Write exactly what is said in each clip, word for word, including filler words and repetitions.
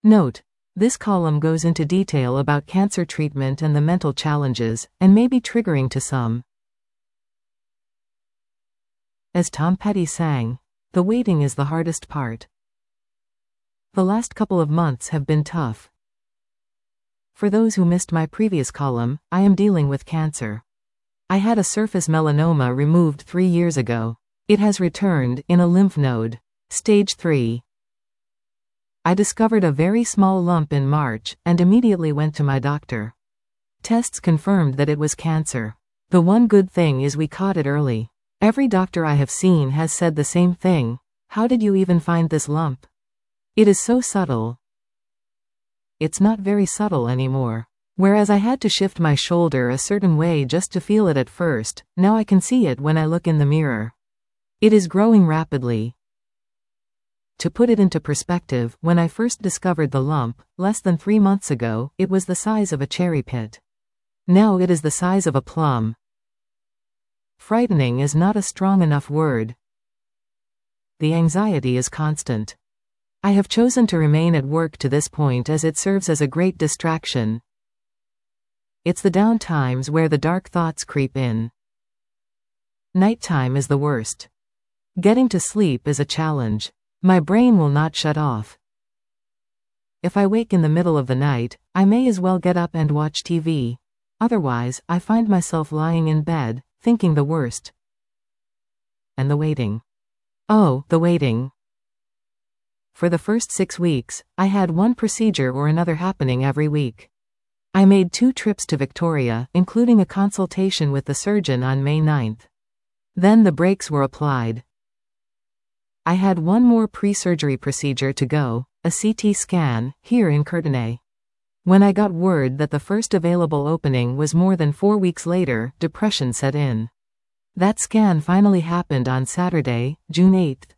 Note: this column goes into detail about cancer treatment and the mental challenges, and may be triggering to some. As Tom Petty sang, the waiting is the hardest part. The last couple of months have been tough. For those who missed my previous column, I am dealing with cancer. I had a surface melanoma removed three years ago. It has returned in a lymph node. Stage three. I discovered a very small lump in March, and immediately went to my doctor. Tests confirmed that it was cancer. The one good thing is we caught it early. Every doctor I have seen has said the same thing. How did you even find this lump? It is so subtle. It's not very subtle anymore. Whereas I had to shift my shoulder a certain way just to feel it at first, now I can see it when I look in the mirror. It is growing rapidly. To put it into perspective, when I first discovered the lump, less than three months ago, it was the size of a cherry pit. Now it is the size of a plum. Frightening is not a strong enough word. The anxiety is constant. I have chosen to remain at work to this point as it serves as a great distraction. It's the down times where the dark thoughts creep in. Nighttime is the worst. Getting to sleep is a challenge. My brain will not shut off. If I wake in the middle of the night, I may as well get up and watch T V. Otherwise, I find myself lying in bed, thinking the worst. And the waiting. Oh, the waiting. For the first six weeks, I had one procedure or another happening every week. I made two trips to Victoria, including a consultation with the surgeon on May ninth. Then the brakes were applied. I had one more pre-surgery procedure to go, a C T scan, here in Courtenay. When I got word that the first available opening was more than four weeks later, depression set in. That scan finally happened on Saturday, June eighth.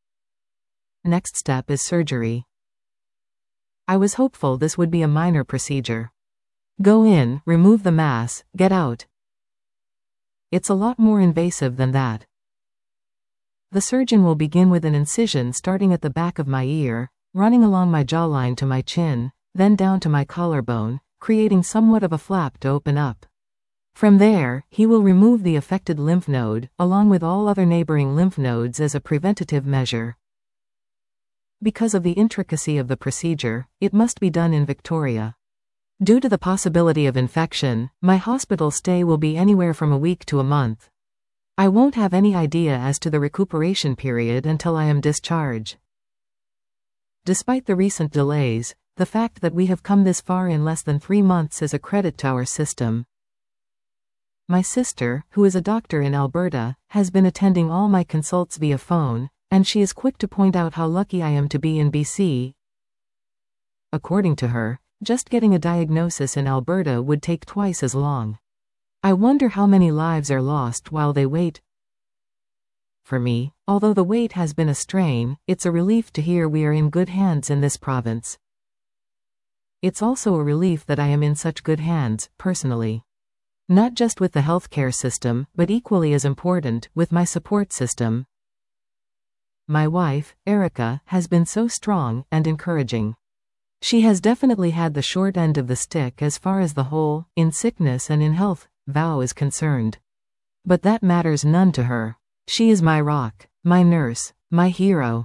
Next step is surgery. I was hopeful this would be a minor procedure. Go in, remove the mass, get out. It's a lot more invasive than that. The surgeon will begin with an incision starting at the back of my ear, running along my jawline to my chin, then down to my collarbone, creating somewhat of a flap to open up. From there, he will remove the affected lymph node, along with all other neighboring lymph nodes as a preventative measure. Because of the intricacy of the procedure, it must be done in Victoria. Due to the possibility of infection, my hospital stay will be anywhere from a week to a month. I won't have any idea as to the recuperation period until I am discharged. Despite the recent delays, the fact that we have come this far in less than three months is a credit to our system. My sister, who is a doctor in Alberta, has been attending all my consults via phone, and she is quick to point out how lucky I am to be in B C. According to her, just getting a diagnosis in Alberta would take twice as long. I wonder how many lives are lost while they wait. For me, although the wait has been a strain, it's a relief to hear we are in good hands in this province. It's also a relief that I am in such good hands, personally. Not just with the healthcare system, but equally as important, with my support system. My wife, Erica, has been so strong and encouraging. She has definitely had the short end of the stick as far as the whole, in sickness and in health, vow is concerned. But that matters none to her. She is my rock, my nurse, my hero.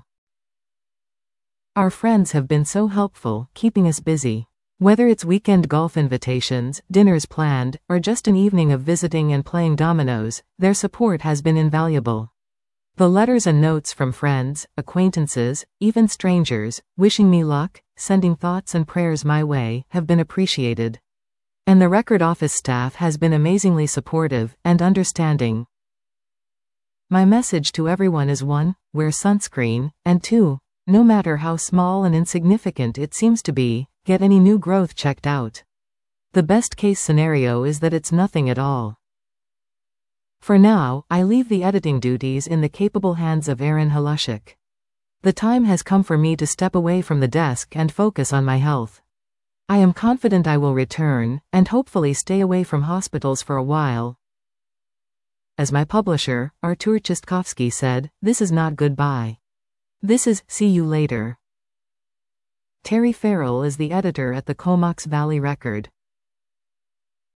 Our friends have been so helpful, keeping us busy. Whether it's weekend golf invitations, dinners planned, or just an evening of visiting and playing dominoes, their support has been invaluable. The letters and notes from friends, acquaintances, even strangers, wishing me luck, sending thoughts and prayers my way, have been appreciated. And the record office staff has been amazingly supportive and understanding. My message to everyone is one, wear sunscreen, and two, no matter how small and insignificant it seems to be, get any new growth checked out. The best case scenario is that it's nothing at all. For now, I leave the editing duties in the capable hands of Aaron Halushik. The time has come for me to step away from the desk and focus on my health. I am confident I will return, and hopefully stay away from hospitals for a while. As my publisher, Artur Chistkovsky, said, this is not goodbye. This is, see you later. Terry Farrell is the editor at the Comox Valley Record.